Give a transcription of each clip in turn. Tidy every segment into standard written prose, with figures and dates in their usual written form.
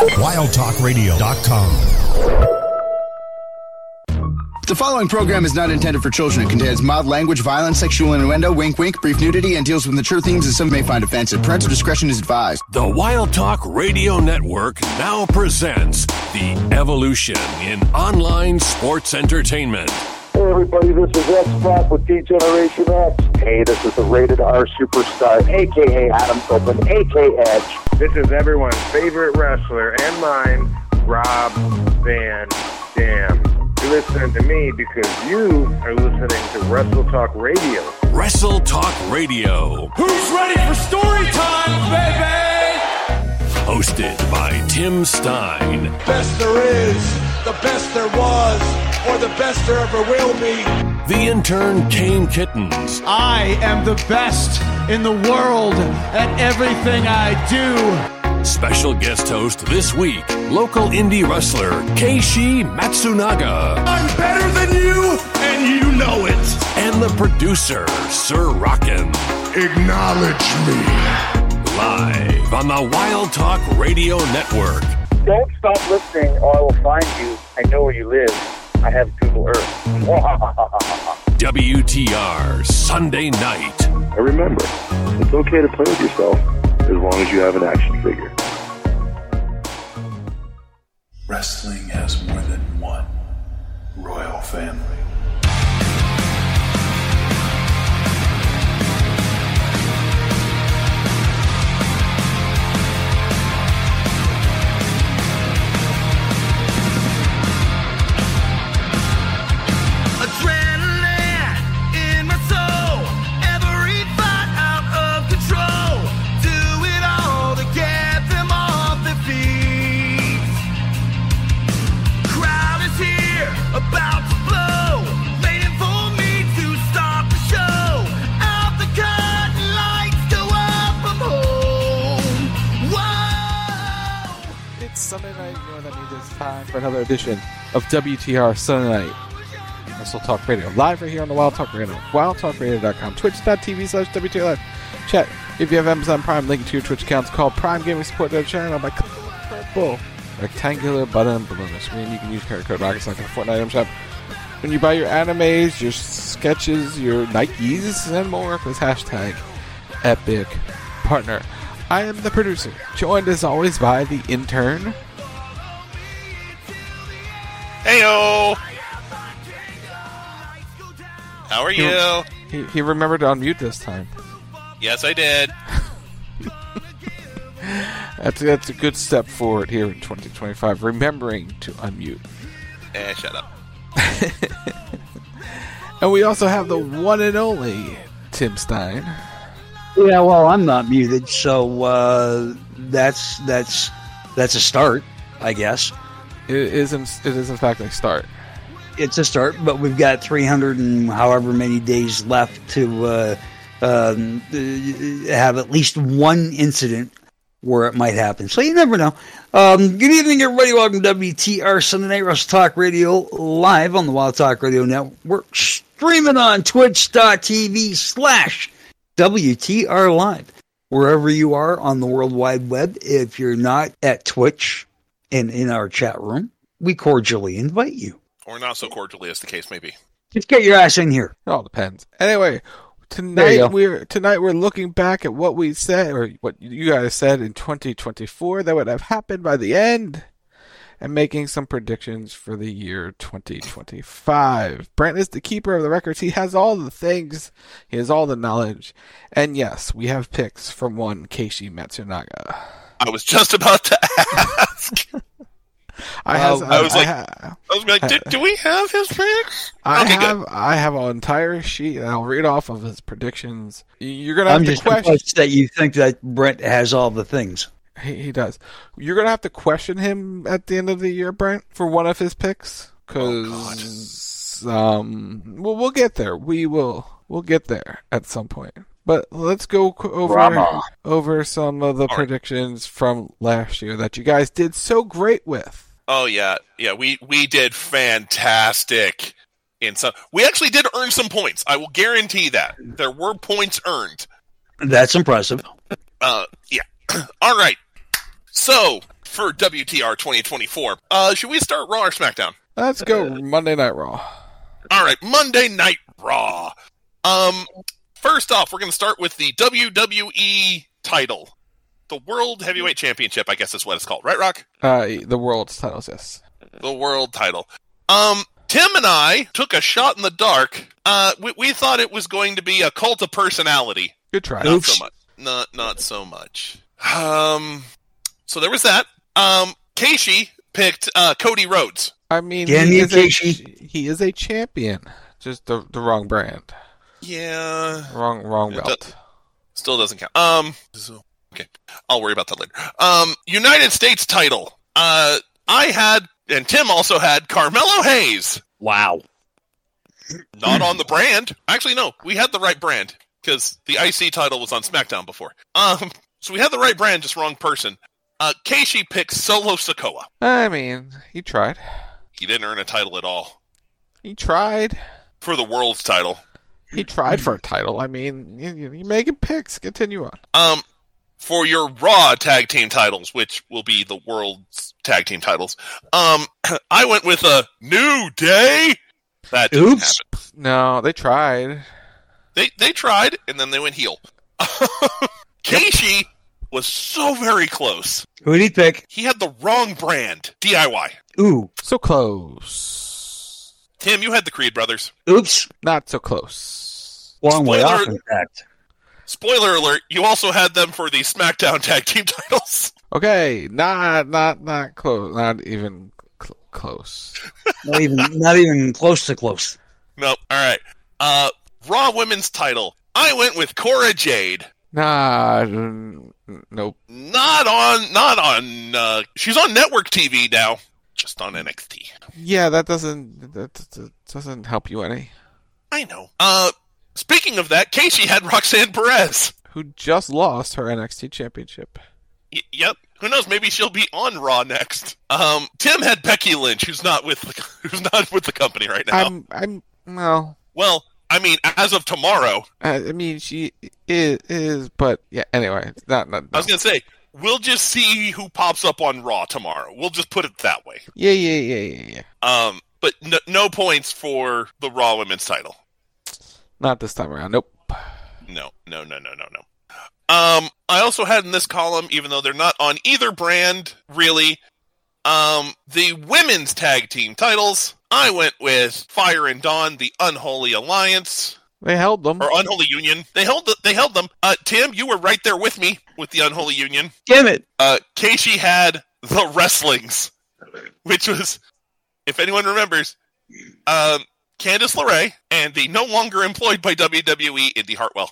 WildTalkRadio.com. The following program is not intended for children. It contains mild language, violence, sexual innuendo, wink wink, brief nudity, and deals with mature themes that some may find offensive. Parental discretion is advised. The Wild Talk Radio Network now presents the evolution in online sports entertainment. Hey everybody, this is X-Pac with D-Generation X. Hey, this is the Rated R Superstar, a.k.a. Adam Copeland, a.k.a. Edge. This is everyone's favorite wrestler and mine, Rob Van Dam. You're listening to me because you are listening to Wrestle Talk Radio. Wrestle Talk Radio. Who's ready for story time, baby? Hosted by Tim Stein. Best there is, the best there was, or the best there ever will be. The intern Kane Kittens. I am the best in the world at everything I do. Special guest host this week, local indie wrestler Keishi Matsunaga. I'm better than you, and you know it. And the producer, Sir Rockin'. Acknowledge me. Live on the Wild Talk Radio Network. Don't stop listening or I will find you. I know where you live. I have Google Earth. WTR Sunday night. And remember, it's okay to play with yourself as long as you have an action figure. Wrestling has more than one royal family. Sunday night, you know what that means. It's time for another edition of WTR Sunday Night Wrestle Talk Radio. Live right here on the Wild Talk Radio. WildTalkRadio.com. Twitch.tv/WTR Live. Chat. If you have Amazon Prime, link to your Twitch account. It's called Prime Gaming Support their channel by clicking the purple rectangular button below the screen. You can use credit code ROCKETSOCK in the Fortnite item shop. When you buy your animes, your sketches, your Nikes, and more with hashtag Epic Partner. I am the producer, joined as always by the intern. Heyo! How are you? He remembered to unmute this time. Yes, I did. That's a good step forward here in 2025, remembering to unmute. Shut up. And we also have the one and only Tim Stein. Yeah, well, I'm not muted, so that's a start, I guess. It is in fact a start. It's a start, but we've got 300 and however many days left to have at least one incident where it might happen. So you never know. Good evening, everybody. Welcome to WTR Sunday Night Wrestle Talk Radio, live on the Wild Talk Radio Network, streaming on twitch.tv/WTR Live. Wherever you are on the World Wide Web, if you're not at Twitch and in our chat room, we cordially invite you. Or not so cordially, as the case may be. Just get your ass in here. It all depends. Anyway, tonight we're looking back at what we said, or what you guys said in 2024 that would have happened by the end, and making some predictions for the year 2025. Brent is the keeper of the records. He has all the things. He has all the knowledge. And yes, we have picks from one Keishi Matsunaga. I was just about to ask. I was like, do we have his picks? I have an entire sheet, and I'll read off of his predictions. You're gonna have I'm to just question that you think that Brent has all the things. He does. You're going to have to question him at the end of the year, Brent, for one of his picks. Because, we'll get there. We'll get there at some point. But let's go over some of the predictions from last year that you guys did so great with. Oh, yeah. Yeah, we did fantastic. We actually did earn some points. I will guarantee that. There were points earned. That's impressive. Yeah. All right. So, for WTR 2024. Should we start Raw or SmackDown? Let's go Monday Night Raw. All right, Monday Night Raw. First off, we're going to start with the WWE title. The World Heavyweight Championship, I guess is what it's called. Right, Rock? The world's titles, yes. The world title. Tim and I took a shot in the dark. We thought it was going to be a cult of personality. Good try. Not so much. Not so much. So there was that. Keishi picked Cody Rhodes. I mean, Damn he you, is he is a champion. Just the wrong brand. Yeah. Wrong belt. Still doesn't count. Okay. I'll worry about that later. United States title. I had, and Tim also had, Carmelo Hayes. Wow. Not on the brand. Actually, no. We had the right brand, because the IC title was on SmackDown before. So we had the right brand, just wrong person. Keishi picked Solo Sikoa. I mean, he tried. He didn't earn a title at all. He tried. For the world's title. He tried for a title. I mean, you're making picks. Continue on. For your Raw tag team titles, which will be the world's tag team titles, I went with a New Day. That didn't happen. No, they tried. They tried, and then they went heel. Keishi was so very close. Who did he pick? He had the wrong brand. DIY. Ooh. So close. Tim, you had the Creed Brothers. Oops. Not so close. Long way off, in fact. Spoiler alert, you also had them for the SmackDown tag team titles. Okay, not close. Not even close. not even close to close. Nope. All right. Raw Women's title. I went with Cora Jade. Nah, nope. Not on. She's on network TV now, just on NXT. Yeah, that doesn't help you any. I know. Speaking of that, Keishi had Roxanne Perez, who just lost her NXT championship. Yep. Who knows? Maybe she'll be on Raw next. Tim had Becky Lynch, who's not with the company right now. Well. Well, I mean, as of tomorrow. I mean, she is, but yeah. Anyway, not. I was gonna say, we'll just see who pops up on Raw tomorrow. We'll just put it that way. Yeah. But no points for the Raw Women's title. Not this time around. Nope. No. I also had in this column, even though they're not on either brand, really, the women's tag team titles. I went with Fire and Dawn, the Unholy Alliance. They held them. Or Unholy Union. They held them. Tim, you were right there with me with the Unholy Union. Damn it. Keishi had the Wrestlings, which was, if anyone remembers, Candice LeRae and the no longer employed by WWE, Indy Hartwell.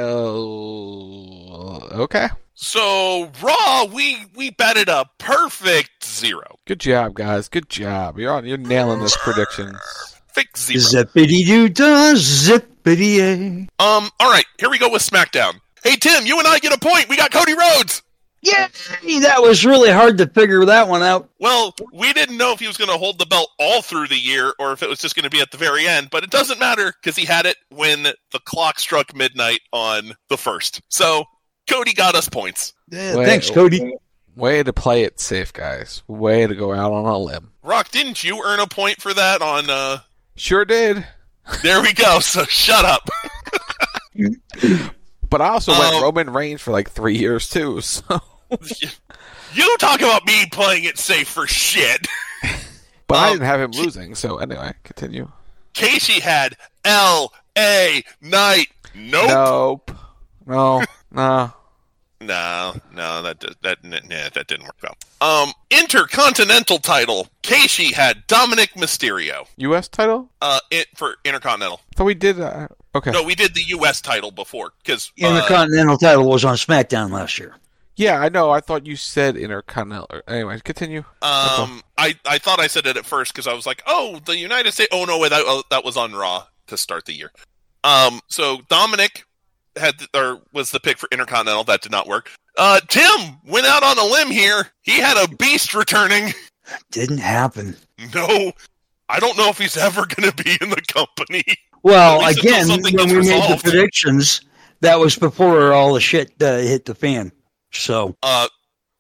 Well, okay. So, Raw, we batted a perfect 0. Good job, guys. Good job. You're nailing this prediction. Perfect 0. Zippity-doo-dah, zippity-yay. All right, here we go with SmackDown. Hey, Tim, you and I get a point. We got Cody Rhodes. Yeah, that was really hard to figure that one out. Well, we didn't know if he was going to hold the belt all through the year or if it was just going to be at the very end, but it doesn't matter because he had it when the clock struck midnight on the 1st. So, Cody got us points. Yeah, thanks, Cody. Way to play it safe, guys. Way to go out on a limb. Rock, didn't you earn a point for that on... Sure did. There we go, so shut up. But I also went Roman Reigns for like 3 years, too, so... You talk about me playing it safe for shit. But I didn't have him losing, so anyway, continue. Keishi had L.A. Knight. Nope. No. No, that didn't work out. Intercontinental title. Keishi had Dominic Mysterio. U.S. title? For Intercontinental. So we did. Okay. No, we did the U.S. title before because Intercontinental title was on SmackDown last year. Yeah, I know. I thought you said Intercontinental. Anyway, continue. I thought I said it at first because I was like, oh, the United States. Oh no, wait, that was on Raw to start the year. So Dominic was the pick for Intercontinental. That did not work. Tim went out on a limb here. He had a beast returning. Didn't happen. No, I don't know if he's ever going to be in the company. Well, again, when we made the predictions, that was before all the shit hit the fan. So,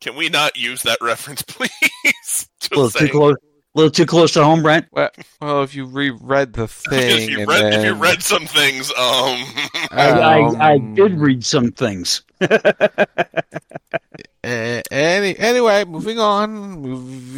Can we not use that reference, please? A little too close to home, Brent. Well, if you reread the thing, if you read some things, I did read some things. Anyway, moving on.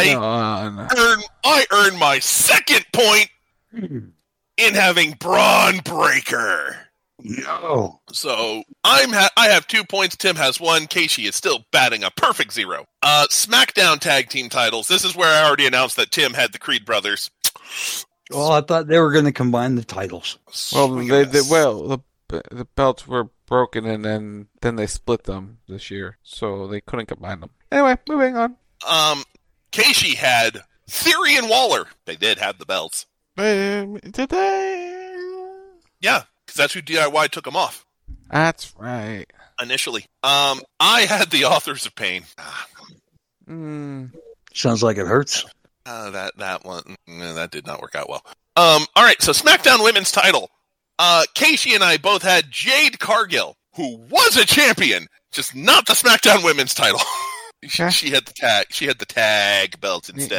I earned my second point in having Braun Breaker. No. So I have 2 points. Tim has 1. Casey is still batting a perfect 0. SmackDown tag team titles. This is where I already announced that Tim had the Creed brothers. Well, I thought they were going to combine the titles. Well, the belts were broken, and then they split them this year, so they couldn't combine them. Anyway, moving on. Casey had Theory and Waller. They did have the belts. Did they? Yeah. Because that's who DIY took them off. That's right. Initially. I had the Authors of Pain. Sounds like it hurts. That one, that did not work out well. All right, so SmackDown Women's title. Casey and I both had Jade Cargill, who was a champion, just not the SmackDown Women's title. She had the tag belt instead.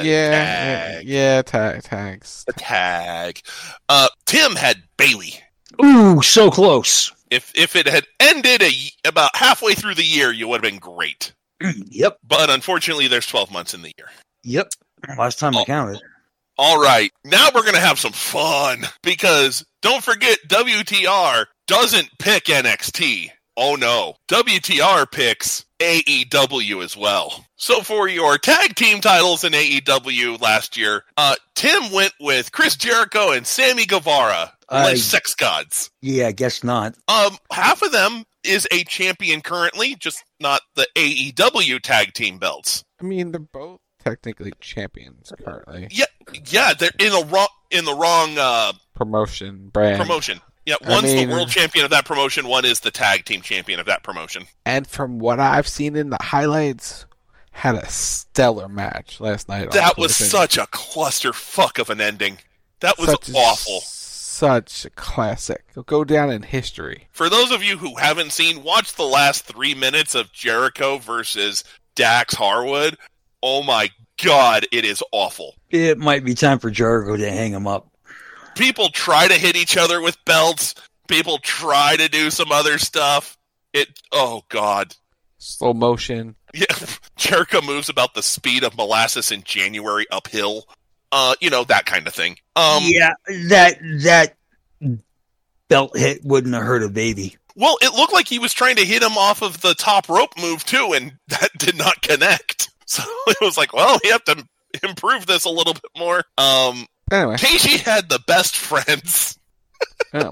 Tags. The tag. Tim had Bayley. Ooh, so close. If it had ended about halfway through the year, you would have been great. Yep. But unfortunately, there's 12 months in the year. Yep. Last time I counted. All right. Now we're going to have some fun. Because don't forget, WTR doesn't pick NXT. Oh, no. WTR picks AEW as well. So for your tag team titles in AEW last year, Tim went with Chris Jericho and Sammy Guevara, sex gods. Yeah, I guess not. Half of them is a champion currently, just not the AEW tag team belts. I mean, they're both technically champions currently. Yeah, they're in the wrong promotion brand. Promotion. Yeah, one's the world champion of that promotion, one is the tag team champion of that promotion. And from what I've seen in the highlights, had a stellar match last night. That was such a clusterfuck of an ending. That was awful. Such a classic. It'll go down in history. For those of you who haven't seen, watch the last 3 minutes of Jericho versus Dax Harwood. Oh my God, it is awful. It might be time for Jericho to hang him up. People try to hit each other with belts. People try to do some other stuff. Oh God. Slow motion. Yeah, Jericho moves about the speed of molasses in January uphill. That kind of thing. Yeah, that belt hit wouldn't have hurt a baby. Well, it looked like he was trying to hit him off of the top rope move too, and that did not connect. So it was like, well, we have to improve this a little bit more. Anyway, Casey had the best friends. They're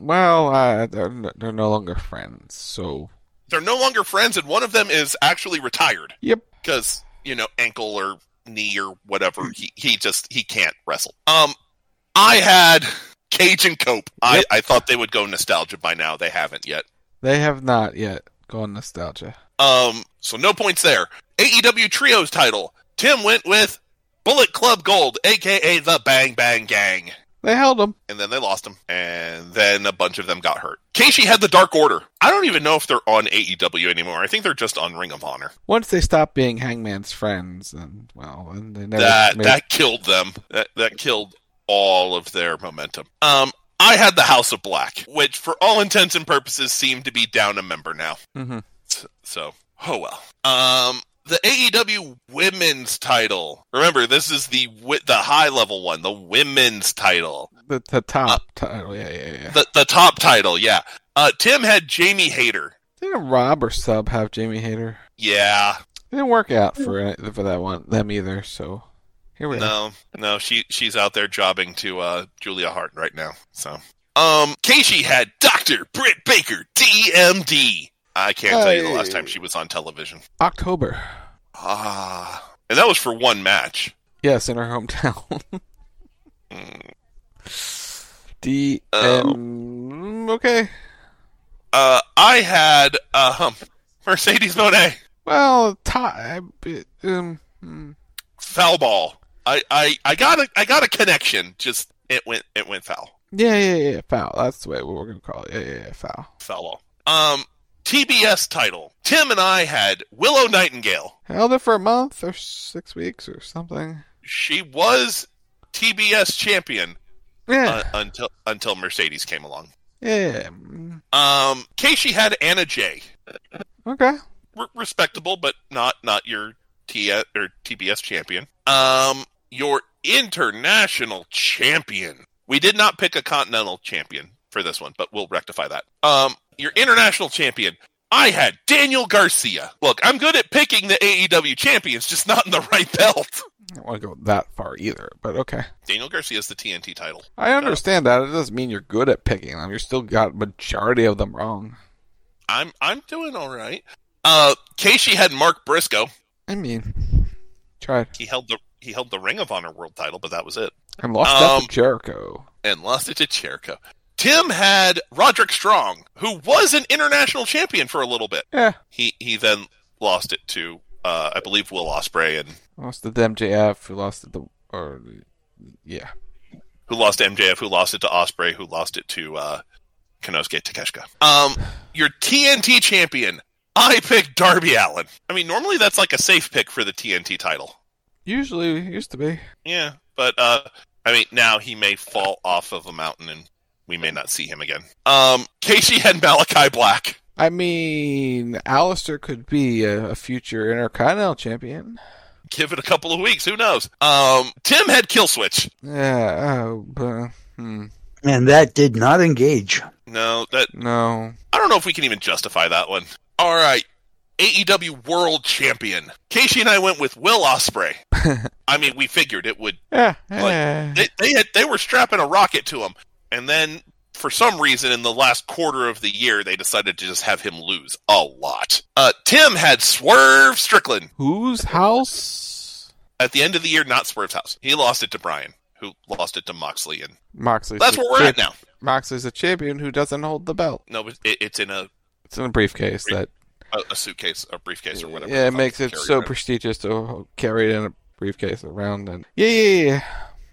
no longer friends, so... They're no longer friends, and one of them is actually retired. Yep. Because, ankle or knee or whatever, he can't wrestle. I had Cage and Cope. Yep. I thought they would go nostalgia by now. They haven't yet. They have not yet gone nostalgia. So no points there. AEW Trios title. Tim went with Bullet Club Gold, a.k.a. the Bang Bang Gang. They held them. And then they lost them. And then a bunch of them got hurt. Casey had the Dark Order. I don't even know if they're on AEW anymore. I think they're just on Ring of Honor. Once they stopped being Hangman's friends, and they never... That killed them. That killed all of their momentum. I had the House of Black, which for all intents and purposes seemed to be down a member now. Mm-hmm. So, oh well. The AEW Women's title. Remember, this is the high-level one, the Women's title. The top title, yeah. The top title, yeah. Tim had Jamie Hayter. Didn't Rob or Sub have Jamie Hayter? Yeah. It didn't work out for that one, them either, so here we are. No, she's out there jobbing to Julia Hart right now, so. Casey had Dr. Britt Baker, DMD. I can't tell you the last time she was on television. October. And that was for one match. Yes, in her hometown. Okay. I had Mercedes Moné. Well, foul ball. I got a connection. Just it went foul. Yeah, foul. That's the way we're gonna call it. Yeah, foul. Foul ball. TBS title. Tim and I had Willow Nightingale. Held it for a month or 6 weeks or something. She was TBS champion until Mercedes came along. Yeah. Casey had Anna Jay. Okay. Respectable, but not your TBS champion. Your international champion. We did not pick a continental champion for this one, but we'll rectify that. Your international champion. I had Daniel Garcia. Look, I'm good at picking the AEW champions, just not in the right belt. I don't want to go that far either, but okay. Daniel Garcia is the TNT title. I understand that. It doesn't mean you're good at picking them. You still got majority of them wrong. I'm doing all right. Casey had Mark Briscoe. I mean, tried. He held the Ring of Honor world title, but that was it. And lost that to Jericho. And lost it to Jericho. Tim had Roderick Strong, who was an international champion for a little bit. Yeah. He then lost it to, I believe, Will Ospreay and lost it to MJF, who lost it to, who lost to MJF, who lost it to Ospreay, who lost it to Konosuke Takeshita. Your TNT champion, I picked Darby Allin. I mean, normally that's like a safe pick for the TNT title. Usually, it used to be. Yeah, but I mean, now he may fall off of a mountain and we may not see him again. Casey had Malachi Black. I mean, Alistair could be a future Intercontinental champion. Give it a couple of weeks. Who knows? Tim had Killswitch. Yeah. And that did not engage. No. No. I don't know if we can even justify that one. All right. AEW World Champion. Casey and I went with Will Ospreay. I mean, we figured it would. Yeah. They were strapping a rocket to him. And then, for some reason, in the last quarter of the year, they decided to just have him lose a lot. Tim had Swerve Strickland. Whose house? At the end of the year, not Swerve's house. He lost it to Bryan, who lost it to Moxley. And Moxley's that's where we're at now. Moxley's a champion who doesn't hold the belt. No, but it's in a briefcase a suitcase, a briefcase, or whatever. Yeah, it makes it so prestigious to carry it in a briefcase around. And yeah.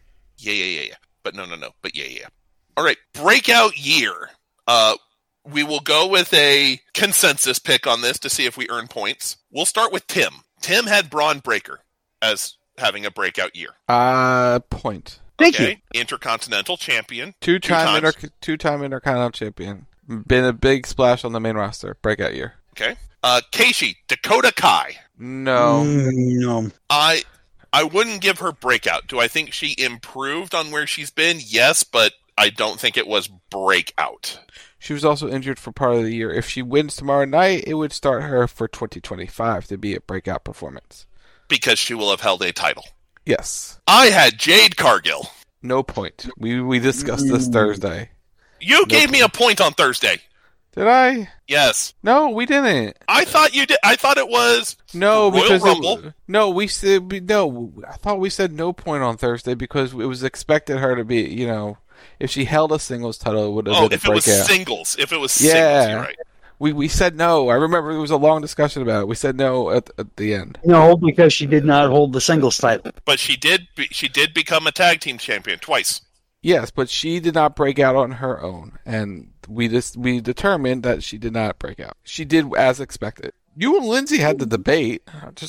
But no. But yeah. All right, breakout year. We will go with a consensus pick on this to see if we earn points. We'll start with Tim. Tim had Braun Breaker as having a breakout year. Point. Thank you. Intercontinental champion. Two-time Intercontinental champion. Been a big splash on the main roster. Breakout year. Okay. Casey, Dakota Kai. No. No. I wouldn't give her breakout. Do I think she improved on where she's been? Yes, but I don't think it was breakout. She was also injured for part of the year. If she wins tomorrow night, it would start her for 2025 to be a breakout performance. Because she will have held a title. Yes. I had Jade Cargill. No point. We discussed this Thursday. You gave me a point on Thursday. Did I? Yes. No, we didn't. I thought you did. I thought it was no Royal because Rumble. We said no. I thought we said no point on Thursday because it was expected her to be. If she held a singles title, it would have been a breakout. If it was singles. Singles, you're right. We said no. I remember it was a long discussion about it. We said no at the end. No, because she did not hold the singles title. But she did become a tag team champion twice. Yes, but she did not break out on her own, and we determined that she did not break out. She did as expected. You and Lindsay had the debate.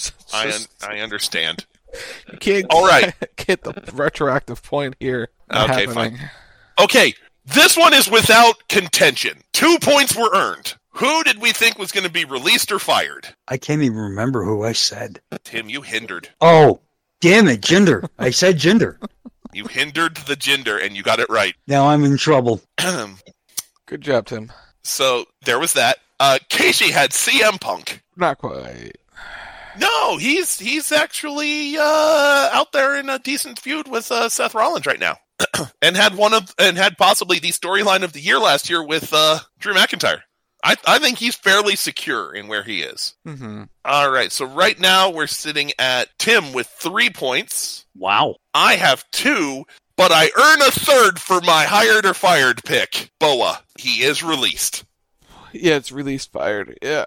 I understand. You can't all right. Get the retroactive point here. Okay, fine. Okay, this one is without contention. 2 points were earned. Who did we think was going to be released or fired? I can't even remember who I said. Tim, you hindered. Oh, damn it, Jinder. I said Jinder. You hindered the Jinder, and you got it right. Now I'm in trouble. Good job, Tim. So, there was that. Casey had CM Punk. Not quite. No, he's actually out there in a decent feud with Seth Rollins right now. and had possibly the storyline of the year last year with Drew McIntyre. I think he's fairly secure in where he is. Mm-hmm. All right, so right now we're sitting at Tim with 3 points. Wow. I have 2, but I earn a third for my hired or fired pick. Boa, he is released. Yeah, it's released, fired. Yeah.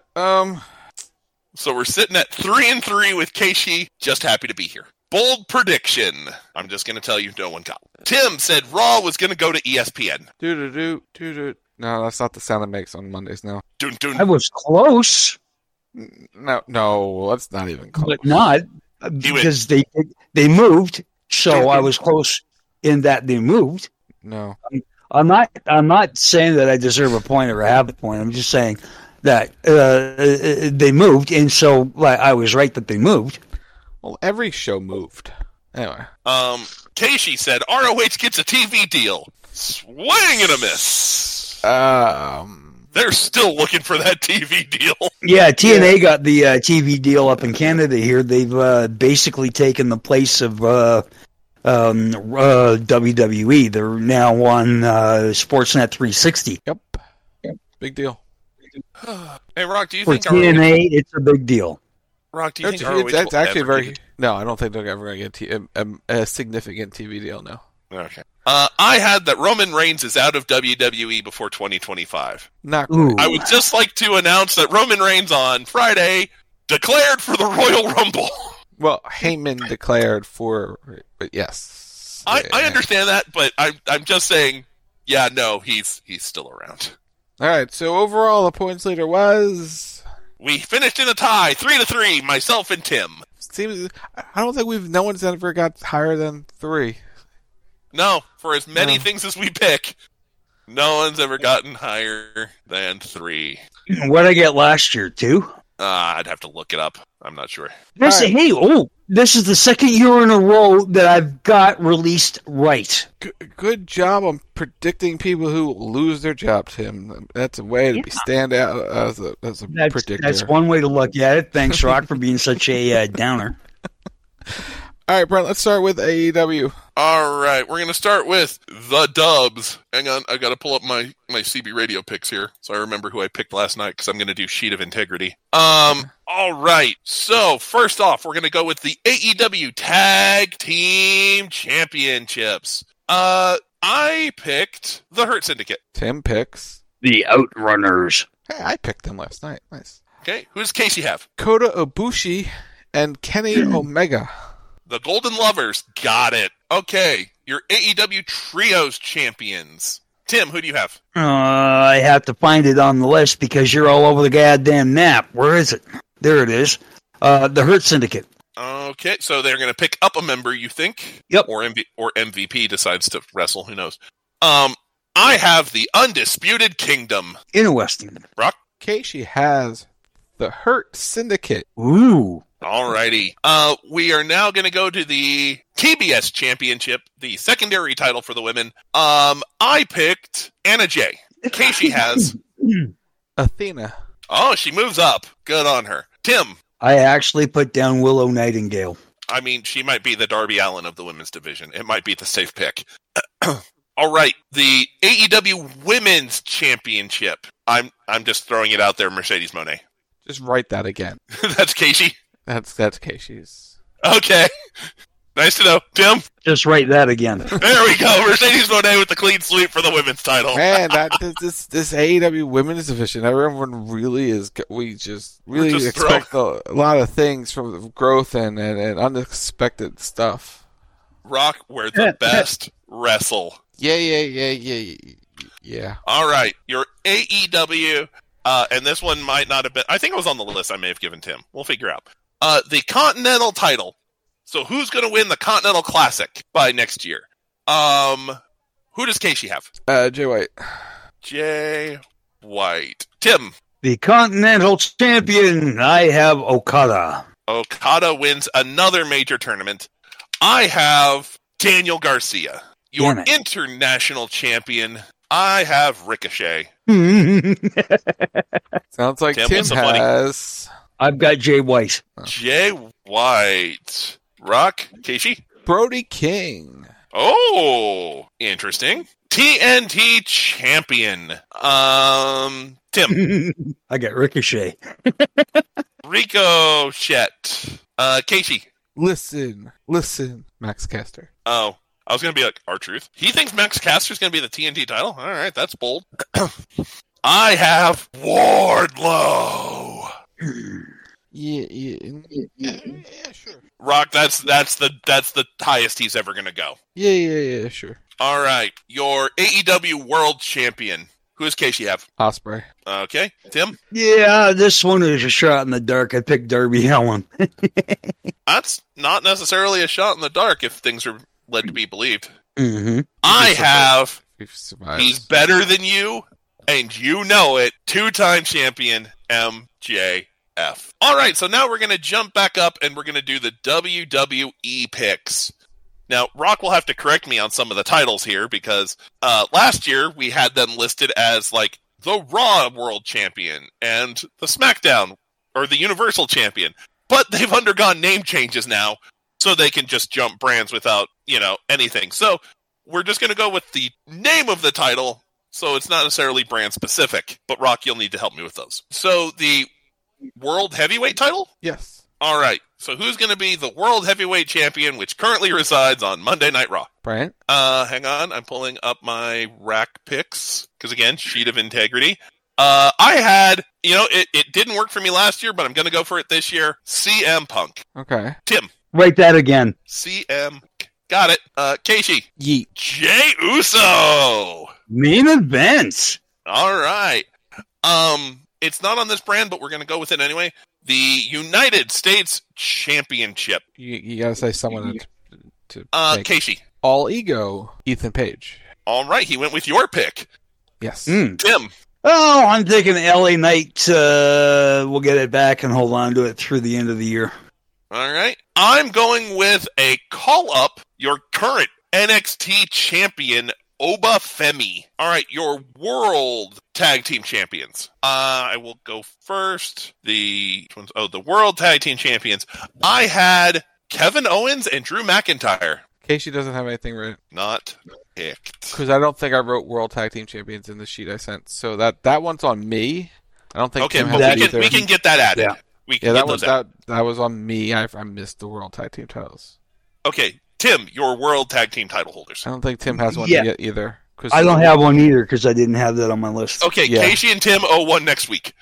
So we're sitting at 3-3 with Keishi. Just happy to be here. Bold prediction. I'm just going to tell you no one got. Tim said Raw was going to go to ESPN. Do-do-do. No, that's not the sound it makes on Mondays now. Dun, dun. I was close, No, that's not even close. but not because they moved. So I was close in that they moved. No. I'm not saying that I deserve a point or a half a point. I'm just saying that they moved, and so I was right that they moved. Well, every show moved. Anyway. Casey said ROH gets a TV deal. Swing and a miss. They're still looking for that TV deal. Yeah, TNA got the TV deal up in Canada here. They've basically taken the place of WWE. They're now on Sportsnet 360. Yep. Big deal. Hey, Rock, do you For think TNA, it's a big deal. Rock, do you think ROH that's will actually ever very... get No, I don't think they're ever going to get a significant TV deal, no. Okay. I had that Roman Reigns is out of WWE before 2025. Not great. I would just like to announce that Roman Reigns on Friday declared for the Royal Rumble. Well, Heyman declared for... But yes. I understand that, but I'm just saying, yeah, no, he's still around. All right, so overall, the points leader was... We finished in a tie, 3-3, myself and Tim. Seems I don't think no one's ever got higher than 3. No, for as many things as we pick, no one's ever gotten higher than 3. What did I get last year, 2? I'd have to look it up. I'm not sure. This is the second year in a row that I've got released right. Good job on predicting people who lose their job, Tim. That's a way to stand out as a predictor. That's one way to look at it. Thanks, Rock, for being such a downer. All right, Brent, let's start with AEW. All right, we're going to start with the Dubs. Hang on, I got to pull up my CB radio picks here so I remember who I picked last night because I'm going to do Sheet of Integrity. All right, so first off, we're going to go with the AEW Tag Team Championships. I picked the Hurt Syndicate. Tim picks the Outrunners. Hey, I picked them last night. Nice. Okay, who does Casey have? Kota Ibushi and Kenny Omega. The Golden Lovers. Got it. Okay, your AEW Trios Champions. Tim, who do you have? I have to find it on the list because you're all over the goddamn map. Where is it? There it is. The Hurt Syndicate. Okay, so they're going to pick up a member, you think? Yep. Or MVP decides to wrestle. Who knows? I have the Undisputed Kingdom. Interesting. Brock? Casey has the Hurt Syndicate. Ooh. Alrighty. We are now going to go to the TBS Championship, the secondary title for the women. I picked Anna Jay. Casey has Athena. Oh, she moves up. Good on her. Tim. I actually put down Willow Nightingale. I mean, she might be the Darby Allin of the women's division. It might be the safe pick. All right, the AEW Women's Championship. I'm just throwing it out there, Mercedes Moné. Just write that again. That's Casey. That's Casey's. Okay. Nice to know. Tim? Just write that again. There we go. Mercedes Moné with the clean sweep for the women's title. Man, this AEW women's division, everyone really is. We just really expect a lot of things from growth and unexpected stuff. Rock, where the best wrestle. Yeah. All right. Your AEW, and this one might not have been. I think it was on the list I may have given Tim. We'll figure out. The Continental title. So who's going to win the Continental Classic by next year? Who does Casey have? Jay White. Jay White. Tim. The Continental Champion. I have Okada. Okada wins another major tournament. I have Daniel Garcia. Your international champion. I have Ricochet. Sounds like Tim has. I've got Jay White. Jay White. Rock, Casey? Brody King. Oh, interesting. TNT champion. Tim. I got Ricochet. Ricochet. Casey. Listen, Max Caster. Oh, I was going to be like, R-Truth. He thinks Max Caster's going to be the TNT title? All right, that's bold. I have Wardlow. Yeah, sure. Rock, that's the highest he's ever going to go. Yeah, sure. All right, your AEW World Champion. Who does Casey have? Osprey. Okay. Tim? Yeah, this one is a shot in the dark. I picked Darby Allin. That's not necessarily a shot in the dark if things are led to be believed. Mm-hmm. I have, survived. he's better than you, and you know it, 2-time champion MJF. All right, so now we're going to jump back up, and we're going to do the WWE picks. Now, Rock will have to correct me on some of the titles here, because last year we had them listed as, like, the Raw World Champion and the SmackDown, or the Universal Champion. But they've undergone name changes now, so they can just jump brands without, anything. So, we're just going to go with the name of the title, so it's not necessarily brand specific. But, Rock, you'll need to help me with those. So, the World Heavyweight title? Yes. All right. So who's going to be the World Heavyweight Champion, which currently resides on Monday Night Raw? Brant? Hang on. I'm pulling up my rack picks. Because, again, sheet of integrity. I had, it didn't work for me last year, but I'm going to go for it this year. CM Punk. Okay. Tim. Write that again. CM. Got it. Keishi. Yeet. Jey Uso. Main event. All right. It's not on this brand, but we're going to go with it anyway. The United States Championship. You gotta say someone to Keishi. All Ego, Ethan Page. All right, he went with your pick. Yes. Tim. Oh, I'm thinking LA Knight will get it back and hold on to it through the end of the year. All right. I'm going with a call-up, your current NXT champion, Oba Femi. All right, your World Tag Team Champions. I will go first. The World Tag Team Champions. I had Kevin Owens and Drew McIntyre. Casey doesn't have anything written. Not picked. Because I don't think I wrote World Tag Team Champions in the sheet I sent. So that one's on me. I don't think Tim has but either. we can get that added. Yeah. We can get those added. That was on me. I missed the World Tag Team titles. Okay, Tim, your World Tag Team title holders. I don't think Tim has one yet either. I don't have one either because I didn't have that on my list. Okay, yeah. Casey and Tim owe one next week.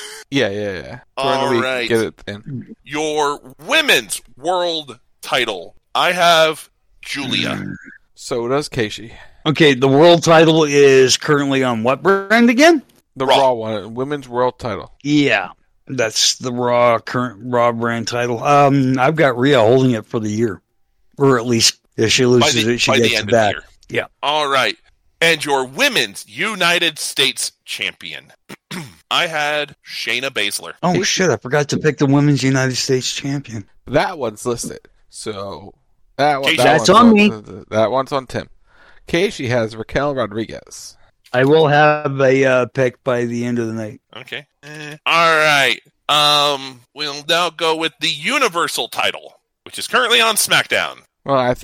Yeah. All right. Get it in. Your women's world title. I have Julia. So does Casey. Okay, the world title is currently on what brand again? The Raw one, women's world title. Yeah, that's the current Raw brand title. I've got Rhea holding it for the year, or at least if she loses it, she gets it back. Yeah. All right. And your women's United States champion. I had Shayna Baszler. Oh, shit. I forgot to pick the women's United States champion. That one's listed. So that's on me. That one's on Tim. Casey has Raquel Rodriguez. I will have a pick by the end of the night. Okay. All right. We'll now go with the Universal title, which is currently on SmackDown. Well,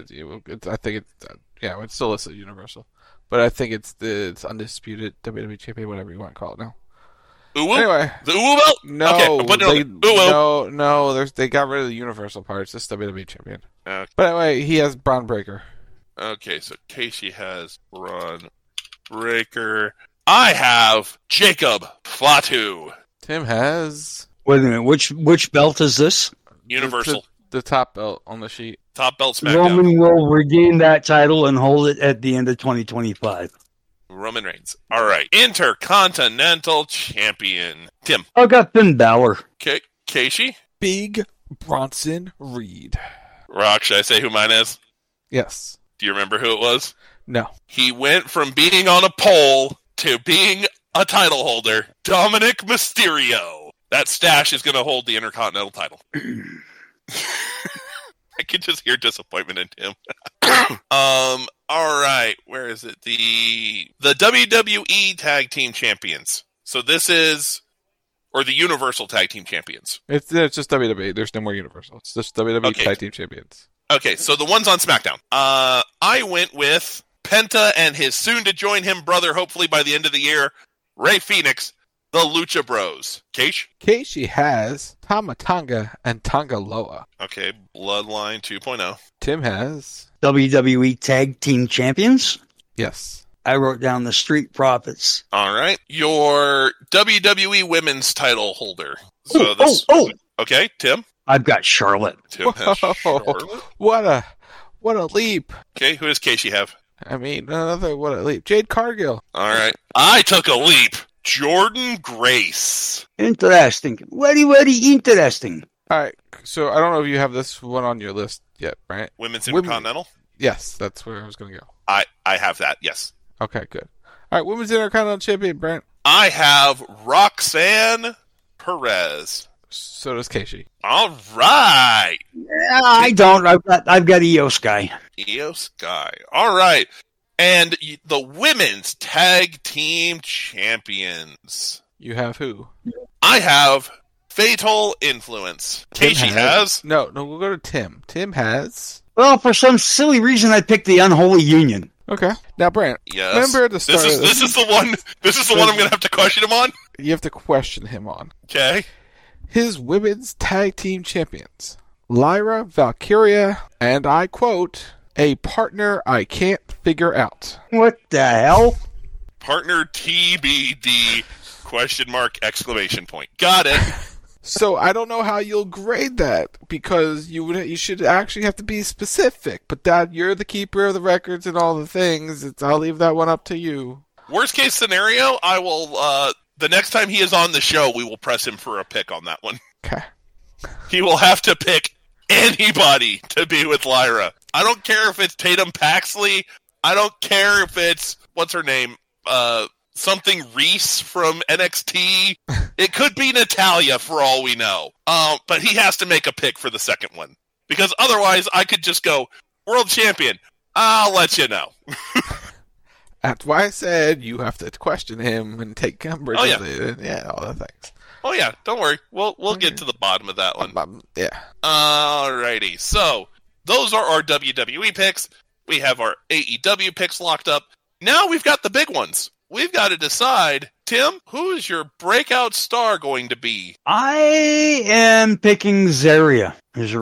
it's still listed Universal. But I think it's undisputed WWE champion, whatever you want to call it now. Uwu? Anyway, the Uwu belt? No, okay, they got rid of the Universal part. It's just WWE champion. Okay. But anyway, he has Braun Breaker. Okay, so Casey has Braun Breaker. I have Jacob Fatu. Tim has. Wait a minute, which belt is this? Universal. The top belt on the sheet. Top belt SmackDown. Roman will regain that title and hold it at the end of 2025. Roman Reigns. All right. Intercontinental Champion. Tim. I got Finn Balor. Casey? Big Bronson Reed. Rock, should I say who mine is? Yes. Do you remember who it was? No. He went from being on a pole to being a title holder. Dominic Mysterio. That stash is going to hold the Intercontinental title. I can just hear disappointment in Tim. All right. Where is it? The WWE Tag Team Champions. So this is, or the Universal Tag Team Champions. It's just WWE. There's no more Universal. It's just WWE Tag Team Champions. Okay, so the ones on SmackDown. I went with Penta and his soon-to-join him brother, hopefully by the end of the year, Rey Fenix, the Lucha Bros. Keish? Casey has Tama Tonga and Tonga Loa. Okay, Bloodline 2.0. Tim has WWE Tag Team Champions? Yes. I wrote down the Street Profits. All right. Your WWE Women's title holder. So Okay, Tim? I've got Charlotte. Tim has Charlotte. What a leap. Okay, who does Casey have? I mean, another what a leap. Jade Cargill. All right. I took a leap. Jordan Grace. Interesting. Very, very interesting. All right. So I don't know if you have this one on your list yet, right? Women's Intercontinental? Yes, that's where I was going to go. I have that, yes. Okay, good. All right, Women's Intercontinental Champion, Brent. I have Roxanne Perez. So does Keishi. All right. Yeah, I don't. I've got Io Sky. Io Sky. All right. And the Women's Tag Team Champions. You have who? I have Fatal Influence. Keishi has. No, we'll go to Tim. Tim has. Well, for some silly reason, I picked the Unholy Union. Okay. Now, Brent, yes. remember at the start this is the one I'm going to have to question him on? You have to question him on. Okay. His Women's Tag Team Champions. Lyra Valkyria, and I quote, a partner I can't figure out. What the hell? Partner TBD, question mark, exclamation point. Got it. So I don't know how you'll grade that, because you should actually have to be specific. But Dad, you're the keeper of the records and all the things. I'll leave that one up to you. Worst case scenario, I will, the next time he is on the show, we will press him for a pick on that one. Okay. He will have to pick anybody to be with Lyra. I don't care if it's Tatum Paxley. I don't care if it's, what's her name? Something Reese from NXT. It could be Natalya for all we know. But he has to make a pick for the second one. Because otherwise I could just go, world champion. I'll let you know. That's why I said you have to question him and take umbrage with it. Yeah, all the things. Oh yeah, don't worry. We'll get to the bottom of that one. Yeah. Alrighty. So, those are our WWE picks. We have our AEW picks locked up. Now we've got the big ones. We've got to decide, Tim, who is your breakout star going to be? I am picking Zarya.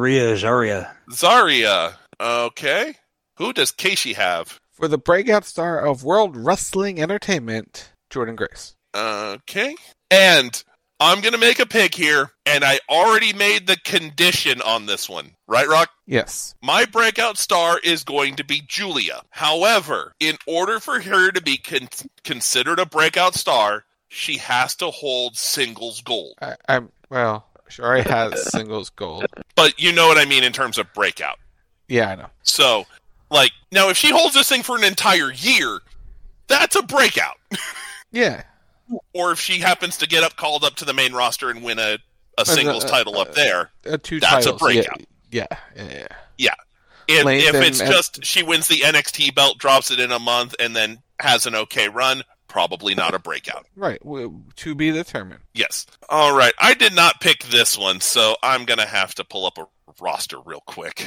Zarya. Okay. Who does Keishi have? For the breakout star of World Wrestling Entertainment, Jordan Grace. Okay. And I'm going to make a pick here, and I already made the condition on this one. Right, Rock? Yes. My breakout star is going to be Julia. However, in order for her to be considered a breakout star, she has to hold singles gold. She already has singles gold. But you know what I mean in terms of breakout. Yeah, I know. So, now if she holds this thing for an entire year, that's a breakout. Yeah. Or if she happens to get called up to the main roster and win a singles title up there, that's a breakout. Yeah. If it's just she wins the NXT belt, drops it in a month, and then has an okay run, probably not a breakout. Right. To be determined. Yes. All right. I did not pick this one, so I'm going to have to pull up a roster real quick.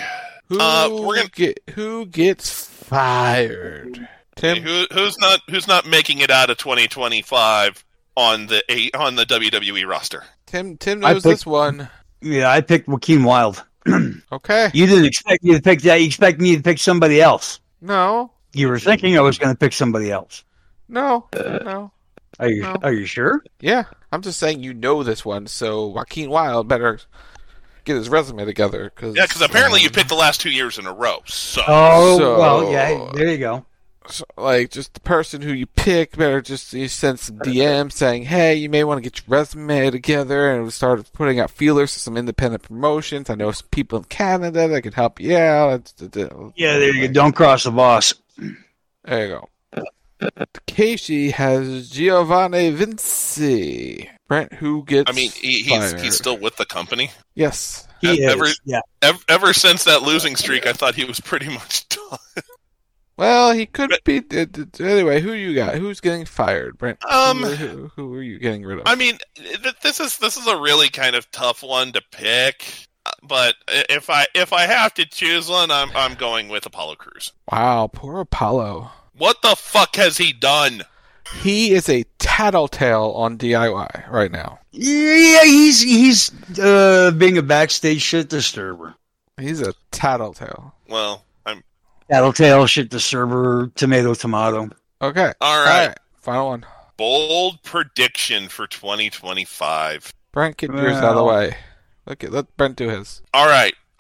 Who gets fired? Tim? Who's not making it out of 2025 on the WWE roster? Tim knows this one. Yeah, I picked Joaquin Wilde. Okay. You didn't expect me to pick that. You expect me to pick somebody else. No. You were thinking I was going to pick somebody else. No. Are you sure? Yeah. I'm just saying you know this one, so Joaquin Wilde better get his resume together. Because apparently you picked the last 2 years in a row. Well, yeah, there you go. So, just the person who you pick better just you send some DM saying, hey, you may want to get your resume together, and we started putting out feelers to some independent promotions. I know some people in Canada that could help you out. Yeah, there you go. Don't cross the boss. There you go. Keishi has Giovanni Vinci. Brent, who gets he's still with the company? Yes. Ever since that losing streak, I thought he was pretty much done. Well, he could be. Anyway, who you got? Who's getting fired, Brent? Who are you getting rid of? I mean, this is a really kind of tough one to pick. But if I have to choose one, I'm going with Apollo Crews. Wow, poor Apollo. What the fuck has he done? He is a tattletale on DIY right now. Yeah, he's being a backstage shit disturber. He's a tattletale. Well, Tattletale, shit disturber, tomato. All Okay. right. Final one. Bold prediction for 2025. Brent, get yours out of the way. Let Brent do his. All right.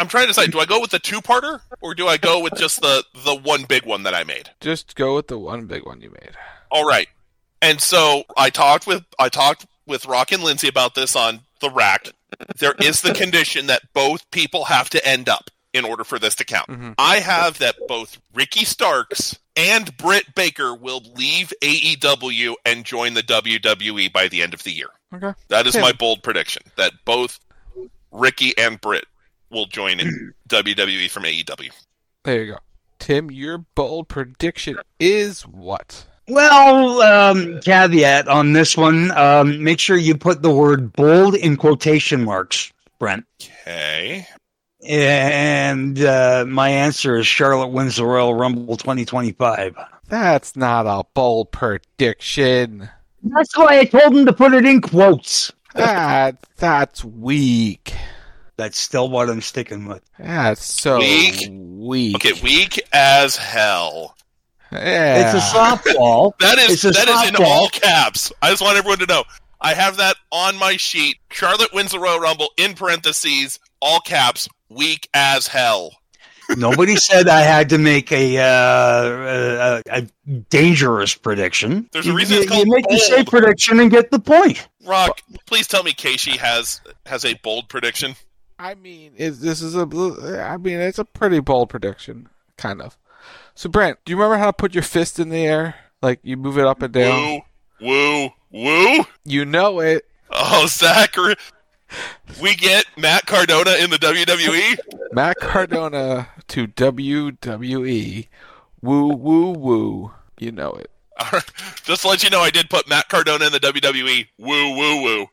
I'm trying to decide, do I go with the two-parter, or do I go with just the one big one that I made? Just go with the one big one you made. All right. And so I talked with Rock and Lindsay about this on the rack. There is the condition that both people have to end up in order for this to count. Mm-hmm. I have that both Ricky Starks and Britt Baker will leave AEW and join the WWE by the end of the year. Okay. That is my bold prediction, that both Ricky and Britt will join in WWE from AEW. There you go. Tim, your bold prediction is what? Well, caveat on this one, make sure you put the word bold in quotation marks, Brent. Okay. And my answer is Charlotte wins the Royal Rumble 2025. That's not a bold prediction. That's why I told him to put it in quotes. That's weak. That's still what I'm sticking with. That's so weak. Okay, weak as hell. Yeah. It's a softball. That is in all caps. caps. I just want everyone to know. I have that on my sheet. Charlotte wins the Royal Rumble, in parentheses, all caps, weak as hell. Nobody said I had to make a dangerous prediction. There's a reason it's called you make bold. the safe prediction and get the point. Rock, please tell me Keishi has a bold prediction. I mean, it's a pretty bold prediction, kind of. So, Brent, do you remember how to put your fist in the air? Like, you move it up and down? Woo. You know it. Oh, Zachary. We get Matt Cardona in the WWE? Matt Cardona to WWE. Woo. You know it. Just to let you know, I did put Matt Cardona in the WWE. Woo.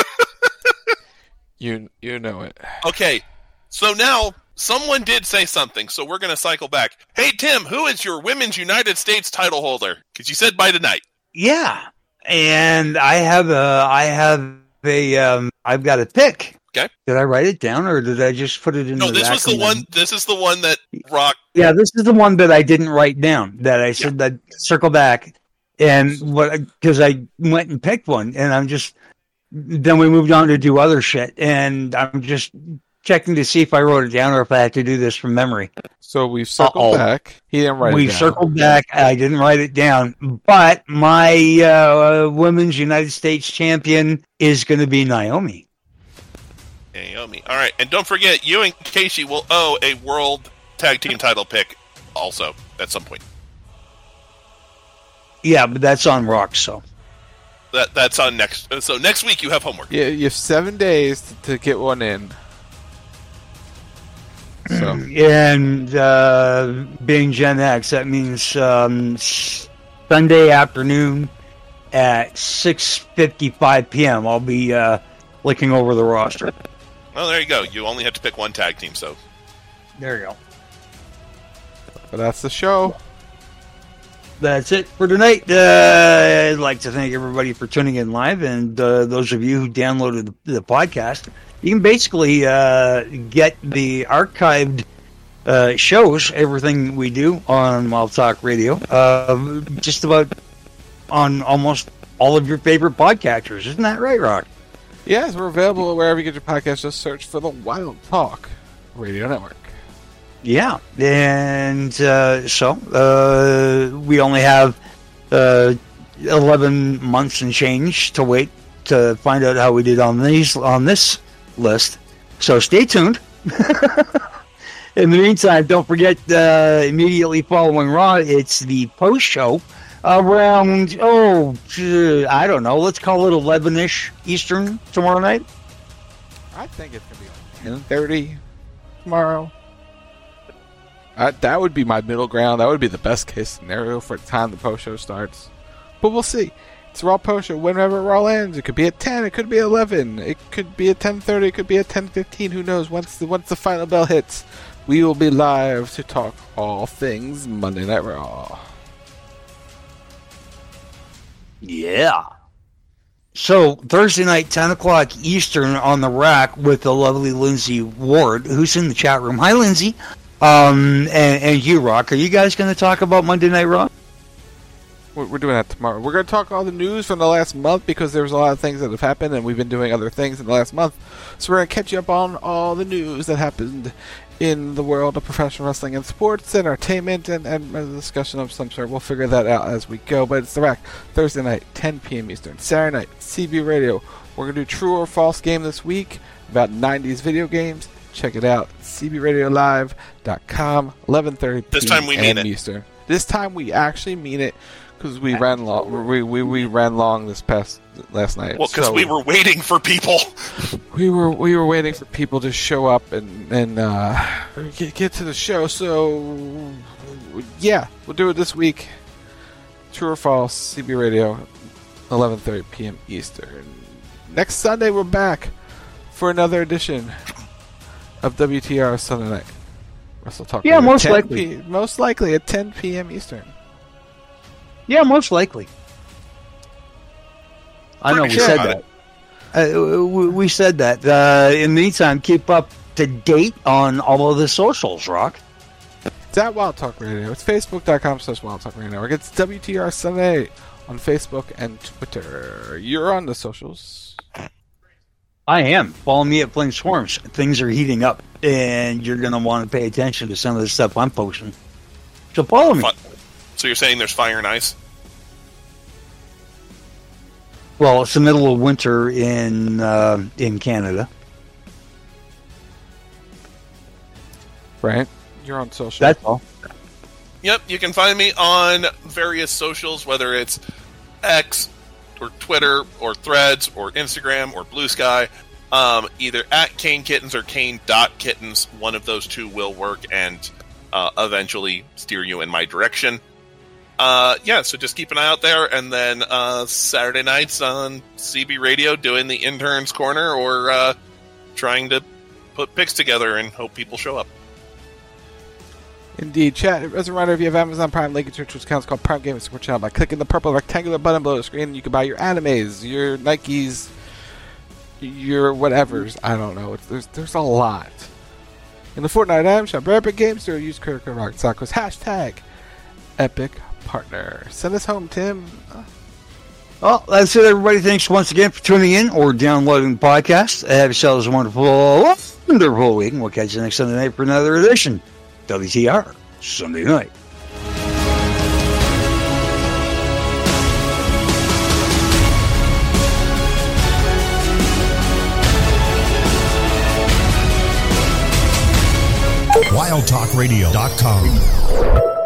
You know it. Okay, so now someone did say something, so we're going to cycle back. Hey, Tim, who is your Women's United States title holder? Because you said by tonight. Yeah, and I've got a pick. Okay. Did I write it down, or did I just put it in? No, this was the one. This is the one that Rock. Yeah, this is the one that I didn't write down. That I said that circle back, and because I went and picked one, and then we moved on to do other shit, and I'm just checking to see if I wrote it down or if I had to do this from memory. So we've circled back. He didn't write it down. We circled back. I didn't write it down, but my Women's United States champion is going to be Naomi. All right, and don't forget, you and Keishi will owe a World Tag Team title pick also at some point. Yeah, but that's on Rock, so. That's on next. So next week you have homework. Yeah, you have 7 days to get one in. So. And being Gen X, that means Sunday afternoon at 6:55 p.m. I'll be looking over the roster. Well, there you go. You only have to pick one tag team, so. There you go. But that's the show. That's it for tonight. I'd like to thank everybody for tuning in live, and those of you who downloaded the podcast. You can basically get the archived shows, everything we do on Wild Talk Radio, just about on almost all of your favorite podcatchers. Isn't that right, Rock? Yes, we're available wherever you get your podcast. Just search for the Wild Talk Radio Network. Yeah, and so we only have 11 months and change to wait to find out how we did on this list. So stay tuned. In the meantime, don't forget, immediately following Raw, it's the post show around, I don't know, let's call it 11-ish Eastern tomorrow night. I think it's going to be like 10:30 tomorrow. That would be my middle ground. That would be the best case scenario for the time the post show starts. But we'll see. It's Raw post show whenever Raw ends. It could be at 10. It could be 11. It could be at 10:30. It could be at 10:15. Who knows? Once the final bell hits, we will be live to talk all things Monday Night Raw. Yeah. So Thursday night, 10 o'clock Eastern on the rack with the lovely Lindsay Ward, who's in the chat room. Hi, Lindsay. And you, Rock. Are you guys going to talk about Monday Night Raw? We're doing that tomorrow. We're going to talk all the news from the last month because there's a lot of things that have happened, and we've been doing other things in the last month. So we're going to catch you up on all the news that happened in the world of professional wrestling and sports, entertainment, and a discussion of some sort. We'll figure that out as we go. But it's The Rack, Thursday night, 10 p.m. Eastern. Saturday night, CB Radio. We're going to do True or False game this week about 90s video games. Check it out. CBRadioLive.com, 11:30 This time we mean it. Eastern. This time we actually mean it because we ran long. We ran long last night. Well, because we were waiting for people. We were waiting for people to show up and get to the show. So yeah, we'll do it this week. True or false? CB Radio, 11:30 p.m. Eastern. Next Sunday we're back for another edition of WTR Sunday Night Wrestle Talk. Yeah, most likely. Most likely at 10 p.m. Eastern. Yeah, most likely. I know we said that. We said that. In the meantime, keep up to date on all of the socials, Rock. It's at Wild Talk Radio. It's Facebook.com/Wild Talk Radio Network. It's WTR Sunday on Facebook and Twitter. You're on the socials. I am. Follow me at Flame Swarms. Things are heating up, and you're going to want to pay attention to some of the stuff I'm posting. So follow me. So you're saying there's fire and ice? Well, it's the middle of winter in Canada. Right. You're on social. That's all. Yep, you can find me on various socials, whether it's X or Twitter or Threads or Instagram or Blue Sky. Either at Kane Kittens or Kane.Kittens. One of those two will work and eventually steer you in my direction. So just keep an eye out there, and then Saturday nights on CB Radio doing the Intern's Corner or trying to put picks together and hope people show up. Indeed. Chat, as a reminder, if you have Amazon Prime, link to your Twitch account. It's called Prime Gaming Support Channel by clicking the purple rectangular button below the screen, and you can buy your animes, your Nikes, your whatevers. I don't know. There's a lot. In the Fortnite item shop, Epic Games Store, use credit code Rock Soccer's hashtag Epic Partner. Send us home, Tim. Well, that's it, everybody. Thanks once again for tuning in or downloading the podcast. Have yourselves a wonderful week, and we'll catch you next Sunday night for another edition. WTR Sunday Night. WildTalkRadio.com